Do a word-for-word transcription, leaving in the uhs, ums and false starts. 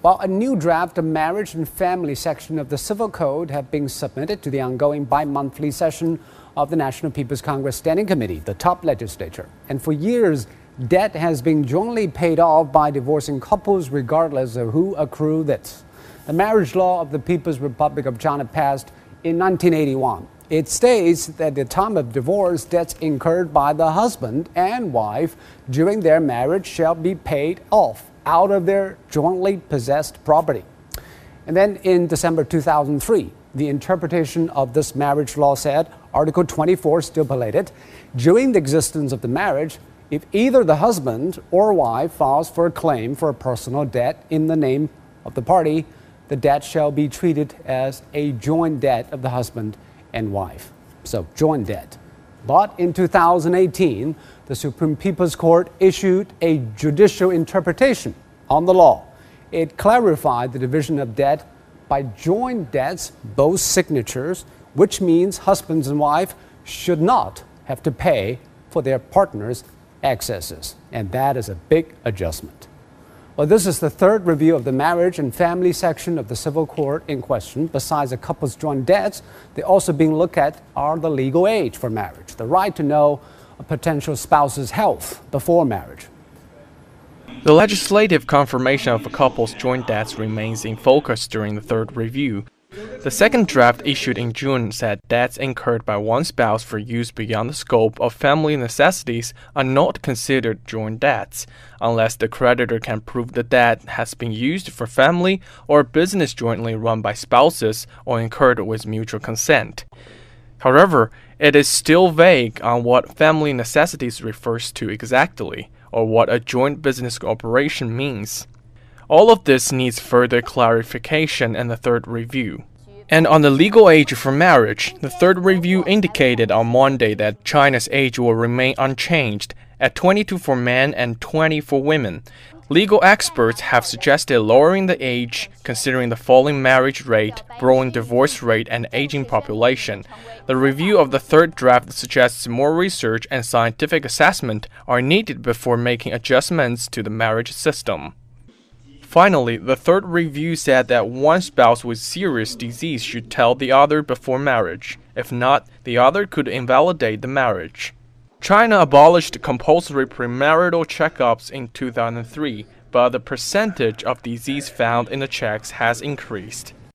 While a new draft of marriage and family section of the Civil Code have been submitted to the ongoing bi-monthly session of the National People's Congress Standing Committee, the top legislature. And for years, debt has been jointly paid off by divorcing couples regardless of who accrued it. The marriage law of the People's Republic of China passed in nineteen eighty-one. It states that at the time of divorce, debts incurred by the husband and wife during their marriage shall be paid off out of their jointly possessed property. And then in December two thousand three, the interpretation of this marriage law said, Article twenty-four stipulated, during the existence of the marriage, if either the husband or wife files for a claim for a personal debt in the name of the party, the debt shall be treated as a joint debt of the husband and wife. So, joint debt. But in two thousand eighteen, the Supreme People's Court issued a judicial interpretation on the law. It clarified the division of debt by joint debts, both signatures, which means husbands and wife should not have to pay for their partner's excesses. And that is a big adjustment. Well, this is the third review of the marriage and family section of the civil court in question. Besides a couple's joint debts, they also being looked at are the legal age for marriage, the right to know a potential spouse's health before marriage. The legislative confirmation of a couple's joint debts remains in focus during the third review. The second draft issued in June said debts incurred by one spouse for use beyond the scope of family necessities are not considered joint debts, unless the creditor can prove the debt has been used for family or business jointly run by spouses or incurred with mutual consent. However, it is still vague on what family necessities refers to exactly, or what a joint business operation means. All of this needs further clarification in the third review. And on the legal age for marriage, the third review indicated on Monday that China's age will remain unchanged at twenty-two for men and twenty for women. Legal experts have suggested lowering the age, considering the falling marriage rate, growing divorce rate, and aging population. The review of the third draft suggests more research and scientific assessment are needed before making adjustments to the marriage system. Finally, the third review said that one spouse with serious disease should tell the other before marriage. If not, the other could invalidate the marriage. China abolished compulsory premarital checkups in two thousand three, but the percentage of disease found in the checks has increased.